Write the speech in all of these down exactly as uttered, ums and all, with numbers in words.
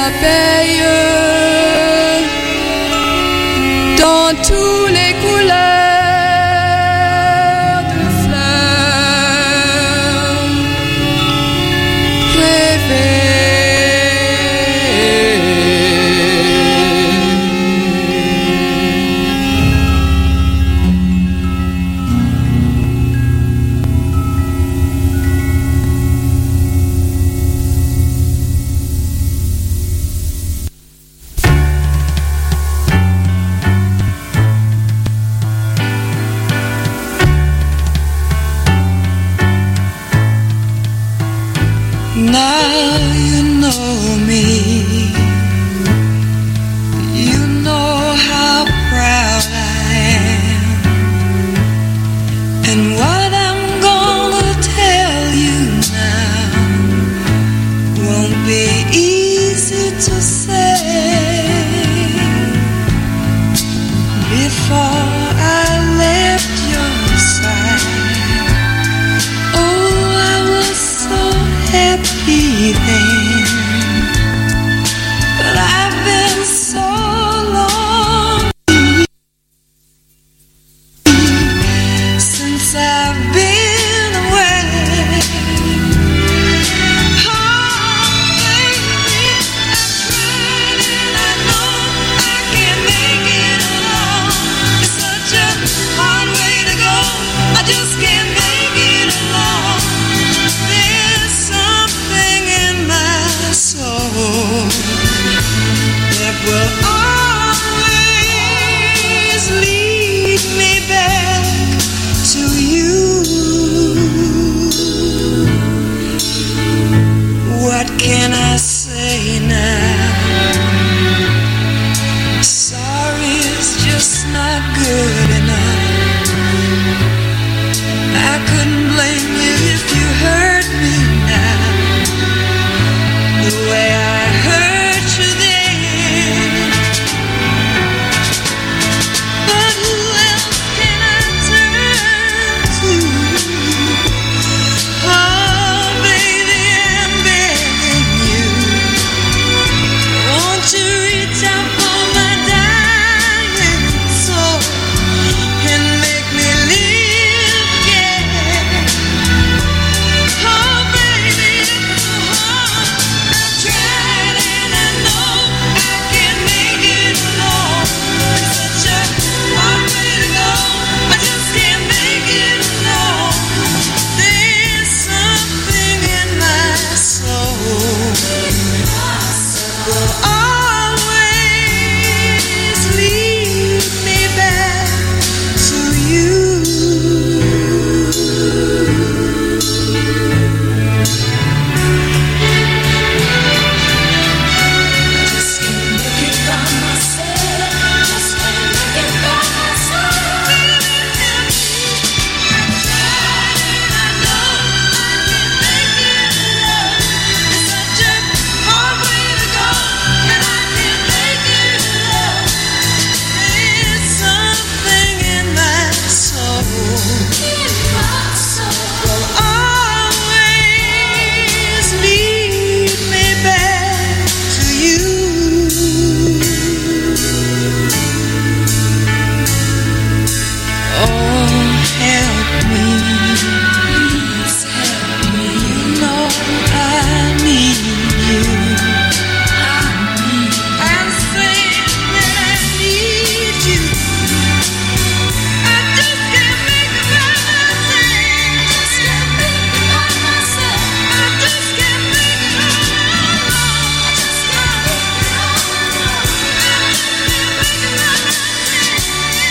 abeilles dans tous les couleurs de fleurs rêver. Now you know me, you know how proud I am, and what I'm gonna tell you now won't be easy to say. Before I left your side, oh, I was so happy then, but I've been so long since I've been away. Oh, baby, I tried and I know I can't make it alone. It's such a hard way to go, I just can't make it alone. There's something in my soul that will always lead me back to you. What can I say now? Sorry is just not good enough. I couldn't blame you if you hurt me now, the way I hurt you then. But who else can I turn to? Oh, baby, I'm begging you, won't you reach out for my dying soul and make me live again? Oh, baby, I tried and I know I can't make it alone. It's such a hard way to go, I just can't make it alone. There's something in my soul that will always lead me back to you. Just can't make it by myself. Just can't make it by myself. I tried and I know I can't make it alone. It's such a hard way to go, and I can't make it alone. There's something in my soul will always lead me back to you. Oh, help me, please help me. You know I need you. I'm saying that I need you. I just can't make it by myself. Just can't make it by myself. I just can't make it all alone. I just can't make it all alone. I just can't make it by myself.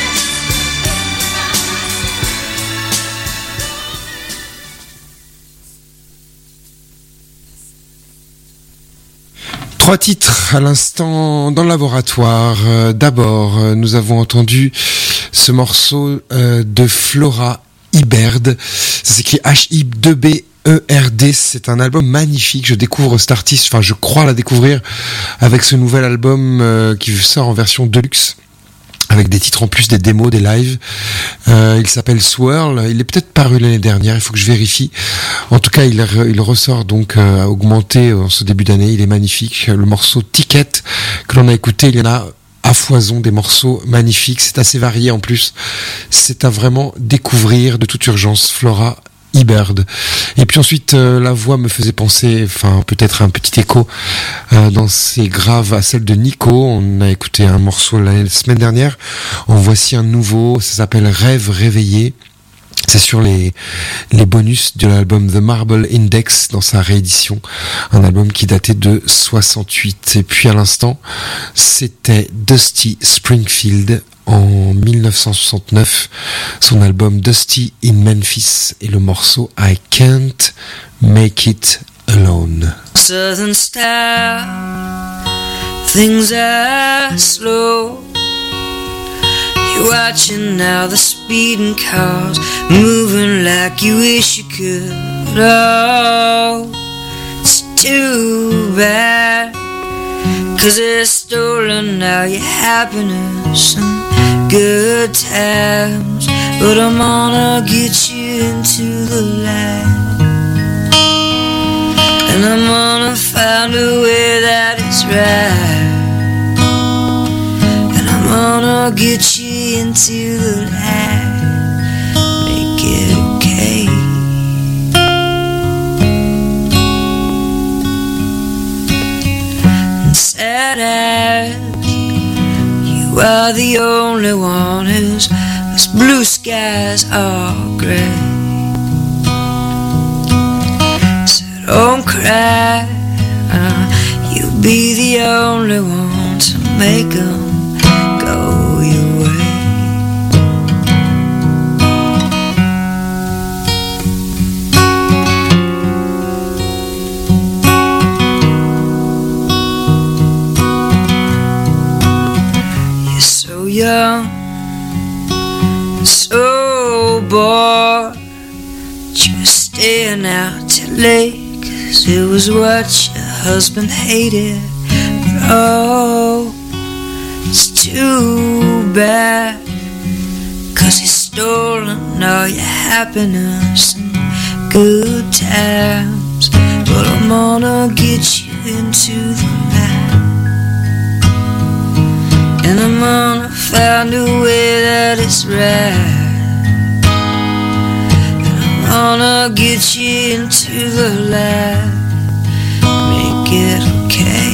Trois titres à l'instant dans le laboratoire. Euh, D'abord, euh, nous avons entendu ce morceau euh, de Flora Iberd. Ça s'écrit H I deux B E R D. C'est un album magnifique. Je découvre cet artiste, enfin je crois la découvrir avec ce nouvel album euh, qui sort en version deluxe, avec des titres en plus, des démos, des lives. Euh, il s'appelle Swirl. Il est peut-être paru l'année dernière. Il faut que je vérifie. En tout cas, il, il ressort donc euh, augmenté en ce début d'année. Il est magnifique. Le morceau Ticket que l'on a écouté, il y en a à foison des morceaux magnifiques. C'est assez varié en plus. C'est à vraiment découvrir de toute urgence. Flora Iberd. Et puis ensuite, euh, la voix me faisait penser, enfin peut-être un petit écho euh, dans ses graves à celle de Nico. On a écouté un morceau la semaine dernière. En voici un nouveau. Ça s'appelle Rêve réveillé. C'est sur les les bonus de l'album The Marble Index dans sa réédition, un album qui datait de soixante-huit. Et puis à l'instant, c'était Dusty Springfield en dix-neuf cent soixante-neuf, son album Dusty in Memphis et le morceau I Can't Make It Alone. Southern style, things are slow. You're watching now the speeding cars, moving like you wish you could. Oh, it's too bad, 'cause it's stolen now your happiness and good times. But I'm gonna get you into the light, and I'm gonna find a way that is right, and I'm gonna get you into the light, make it okay. And sad as you are the only one whose whose blue skies are gray. So don't cry, uh, you'll be the only one to make them go your way. You're so young, so bored, you were staying out till late, 'cause it was what your husband hated. But oh, it's too bad, 'cause he's stolen all your happiness and good times. But I'm gonna get you into the light, and I'm gonna find a way that is right, and I'm gonna get you into the light, make it okay.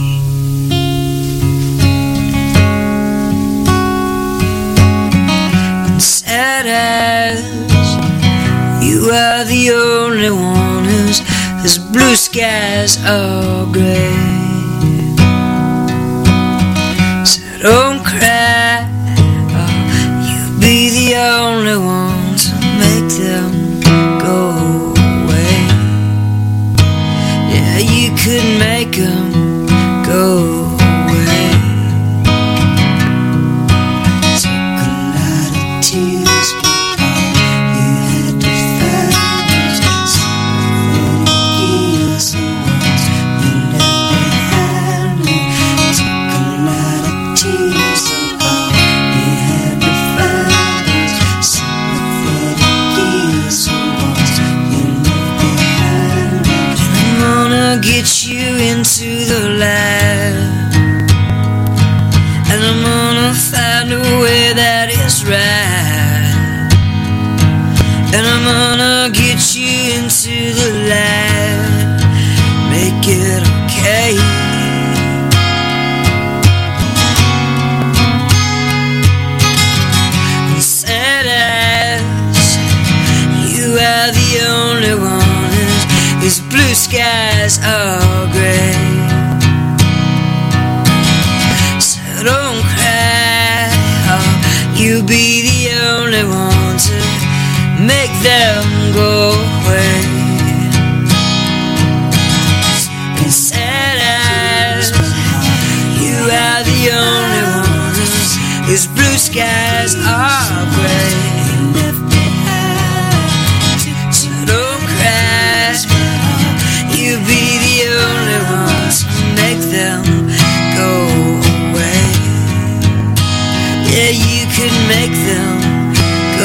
And sad as you are the only one whose whose blue skies are gray. Don't cry, oh, you'll be the only one to make them go away. Yeah, you could make them go away. Took a lot of tears before you had to find sympathetic years and ones you left behind me. Took a lot of tears above, you had to find those sympathetic years and ones you left behind. And I'm gonna get you into the light, and I'm gonna find a way that is right, and I'm gonna get you into the light, make it okay. You are the only one whose, whose blue skies are gray. So don't cry, oh, you'll be the only one to make them go away. And sad as you are the only one whose, whose blue skies are gray. You'll be the only one to make them go away. Yeah, you could make them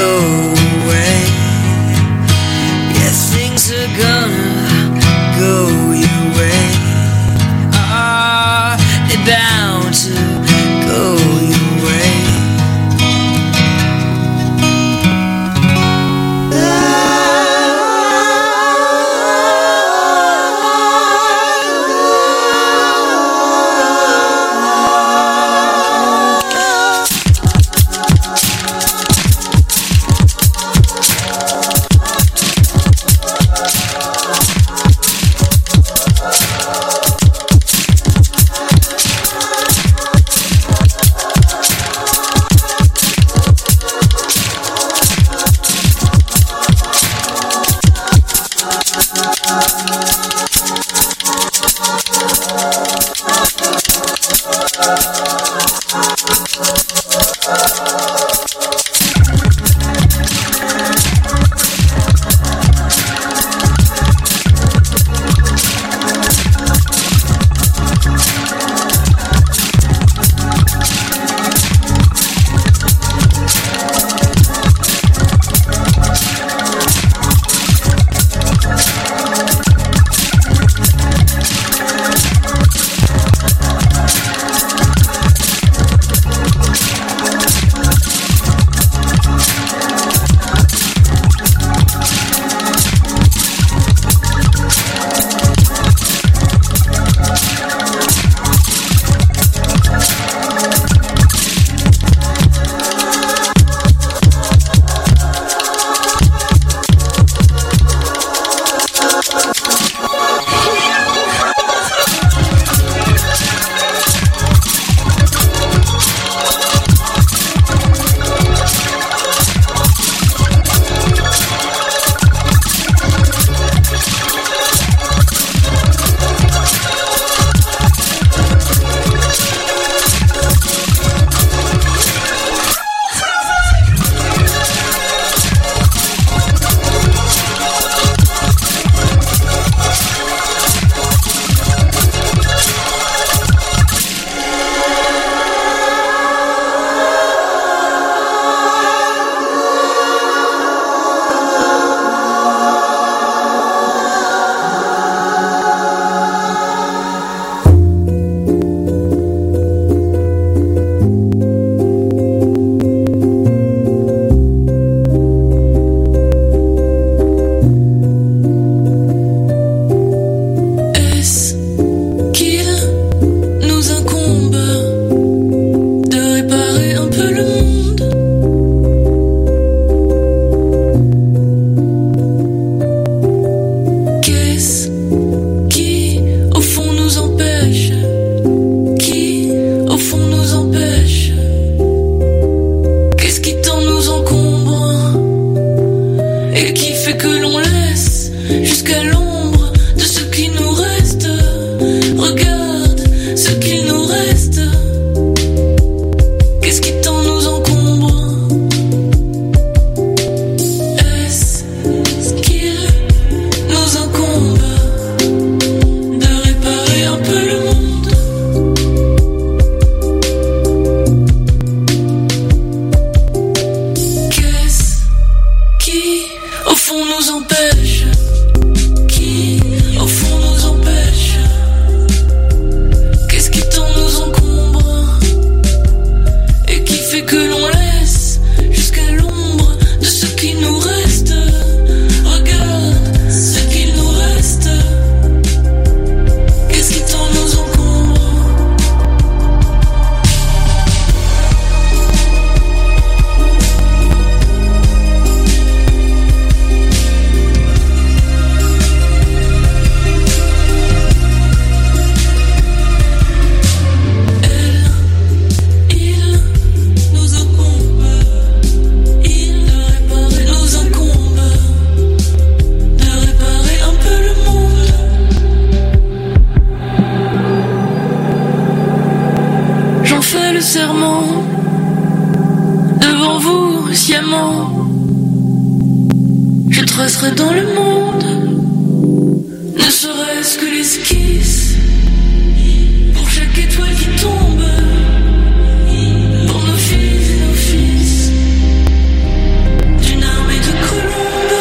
vivant. Je tracerai dans le monde, ne serait-ce que l'esquisse, pour chaque étoile qui tombe, pour nos fils et nos fils, d'une armée de colombes.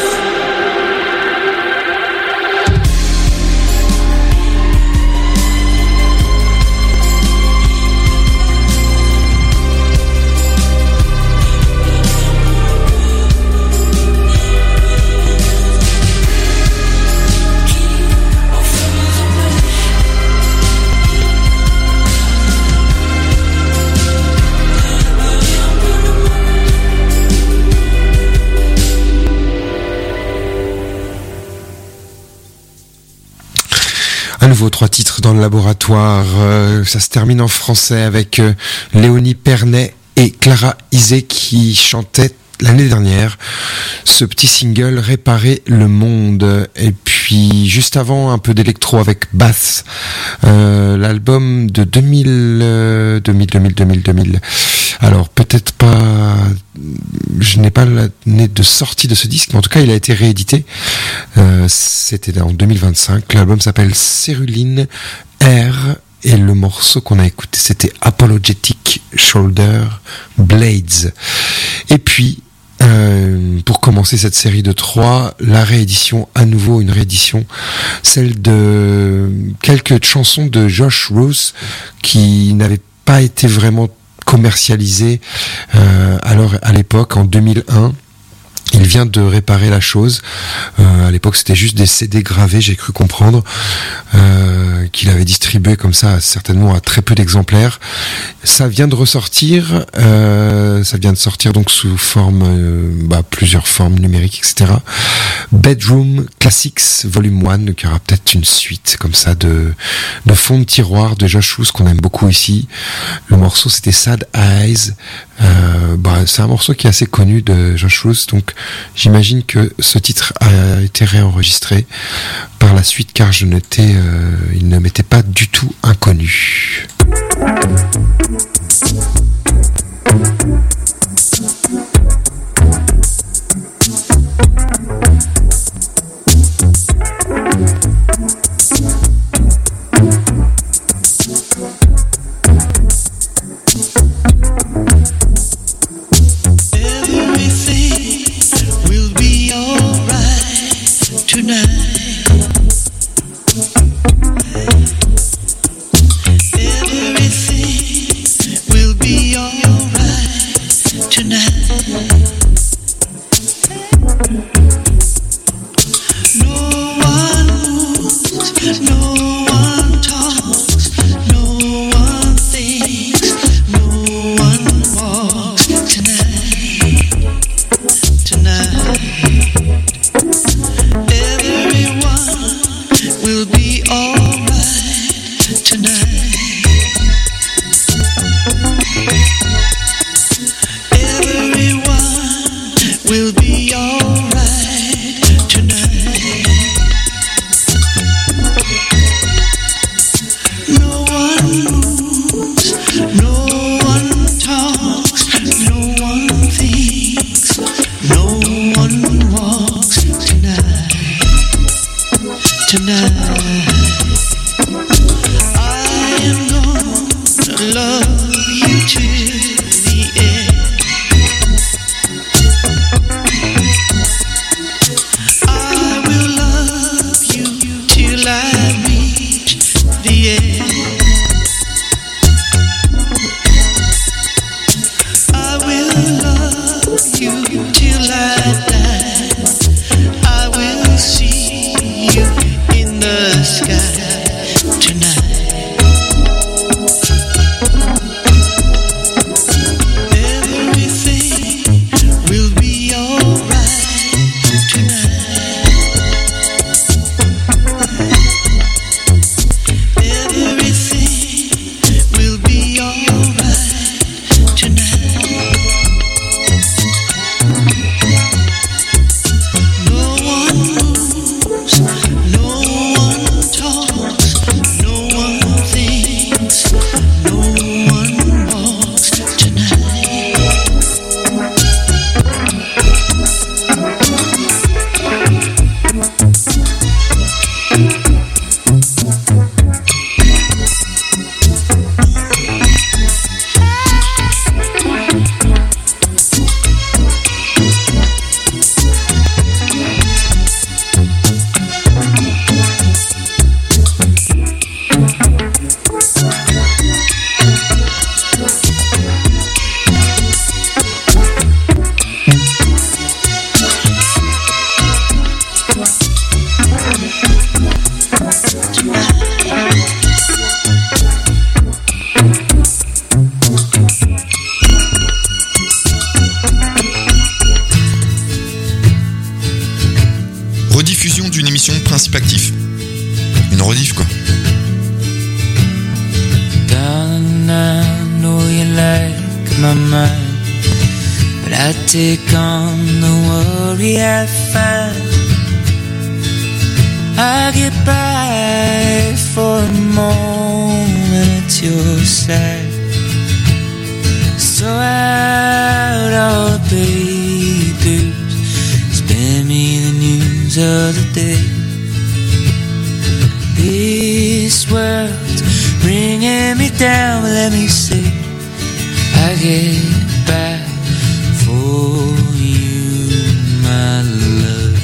À nouveau, trois titres dans le laboratoire. Euh, ça se termine en français avec euh, Léonie Pernet et Clara Isé qui chantaient l'année dernière ce petit single Réparer le monde. Et puis juste avant, un peu d'électro avec Bass, euh, l'album de deux mille, euh, deux mille, deux mille, deux mille, deux mille. Alors peut-être pas, je n'ai pas l'année de sortie de ce disque, mais en tout cas il a été réédité. Euh, c'était en deux mille vingt-cinq. L'album s'appelle Céruline R. Et le morceau qu'on a écouté, c'était Apologetic Shoulder Blades. Et puis, euh, pour commencer cette série de trois, la réédition, à nouveau une réédition, celle de quelques chansons de Josh Roose qui n'avaient pas été vraiment commercialisées euh, alors à l'époque, en deux mille un. Il vient de réparer la chose. Euh, à l'époque, c'était juste des C D gravés, j'ai cru comprendre, euh, qu'il avait distribué comme ça, certainement à très peu d'exemplaires. Ça vient de ressortir. Euh, ça vient de sortir donc sous forme, euh, bah, plusieurs formes numériques, et cetera. Bedroom Classics Volume un, qui aura peut-être une suite comme ça de de fond de tiroir de Josh Roose qu'on aime beaucoup ici. Le morceau, c'était Sad Eyes. Euh, bah, c'est un morceau qui est assez connu de Josh Roose, donc j'imagine que ce titre a été réenregistré par la suite, car je n'étais, euh, il ne m'était pas du tout inconnu. d'une émission Principe Actif. Une rediff, quoi. Darling, I know you like my mind, but I take on the worry I find. I get by for a moment at your side. So out all the papers, spare me the news of the day. This world's bringing me down, but let me say I get back for you, my love.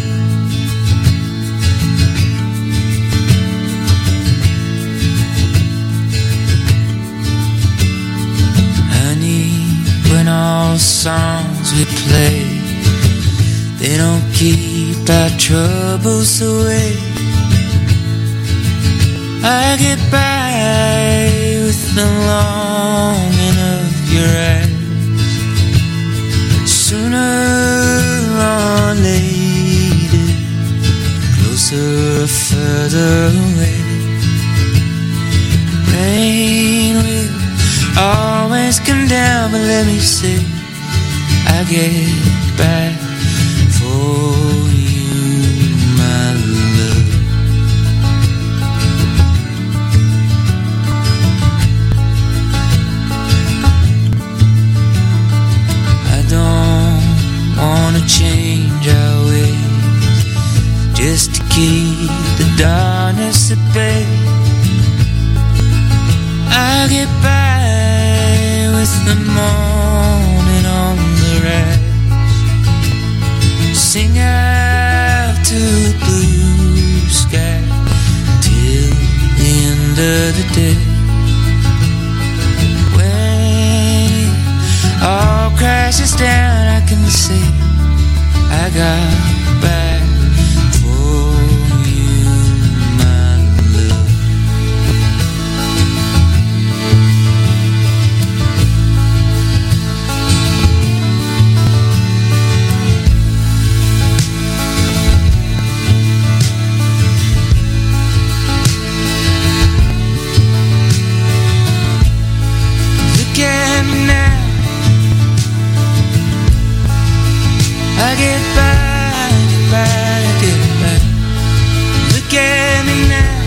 Honey, when all songs we play, they don't keep our troubles away. I get by with the longing of your eyes. Sooner or later, closer or further away. Rain will always come down, but let me say I get back for you, my love. Don't wanna change our ways just to keep the darkness at bay. I get by with the morning on the rise. Sing out to the blue sky till the end of the day. All crashes down, I can say I got back for you, my love. Look at me now, I get by, get by, get by. Look at me now,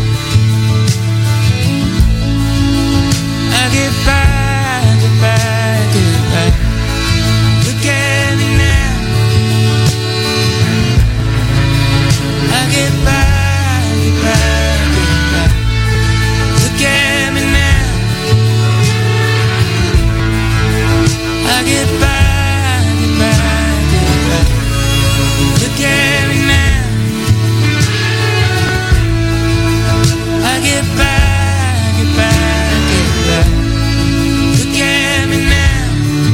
I get by, get by, get by. Look at me now, I get by, get by, get by. Look at me now, I get by. Look at me now, I get by, get by, get by. Look at me now,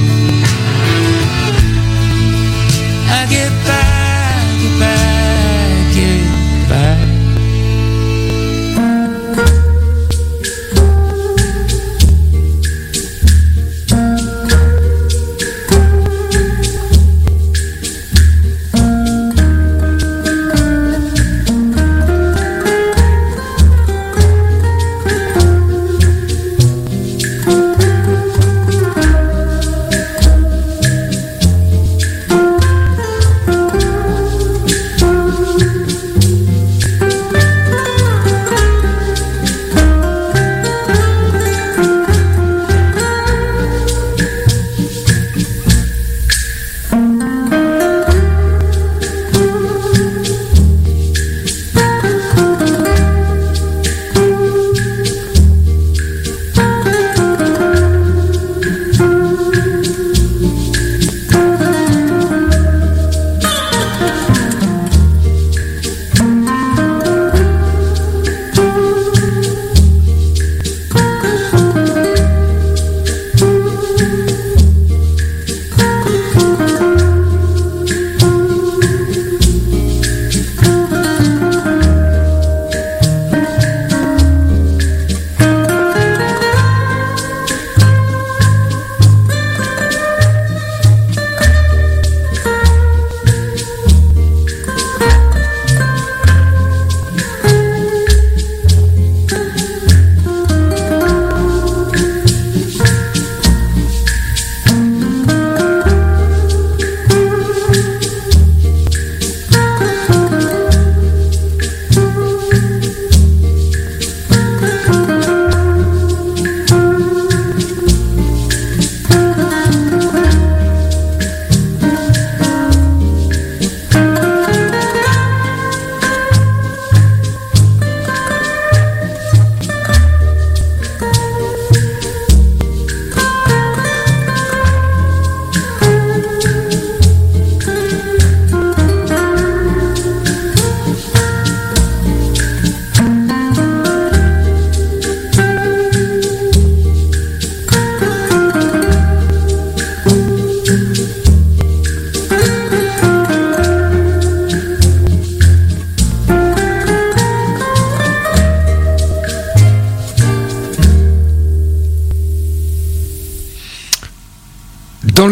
I get by, get by, get by.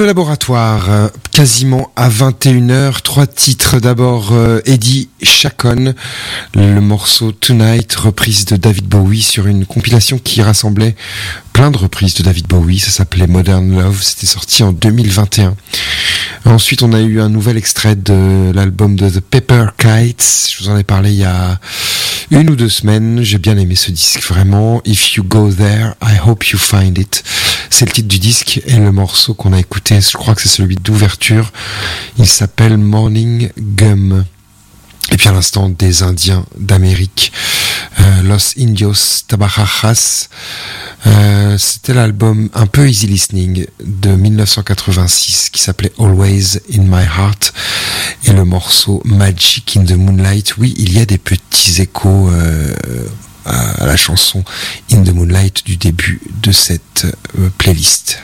le laboratoire, euh, quasiment à vingt et une heures, trois titres. D'abord euh, Eddie Chacon, le morceau Tonight, reprise de David Bowie sur une compilation qui rassemblait plein de reprises de David Bowie. Ça s'appelait Modern Love, c'était sorti en deux mille vingt et un. Ensuite, on a eu un nouvel extrait de l'album de The Paper Kites. Je vous en ai parlé il y a une ou deux semaines. J'ai bien aimé ce disque, vraiment. If You Go There, I Hope You Find It. C'est le titre du disque et le morceau qu'on a écouté, je crois que c'est celui d'ouverture. Il s'appelle Morning Gum. Et puis à l'instant, des Indiens d'Amérique, euh, Los Indios Tabajajas. Euh, c'était l'album un peu easy listening de dix-neuf cent quatre-vingt-six qui s'appelait Always in My Heart, et le morceau Magic in the Moonlight. Oui, il y a des petits échos euh, à la chanson In the Moonlight du début de cette euh, playlist.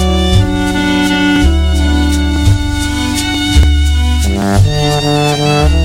Uh-huh.